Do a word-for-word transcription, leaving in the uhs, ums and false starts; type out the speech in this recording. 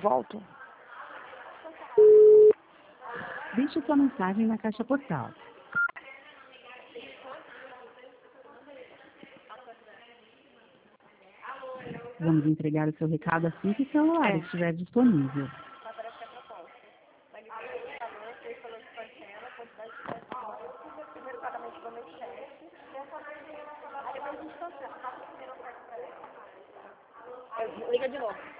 volto. Deixe sua mensagem na caixa postal. Vamos entregar o seu recado assim que o celular É. estiver disponível. Liga de novo.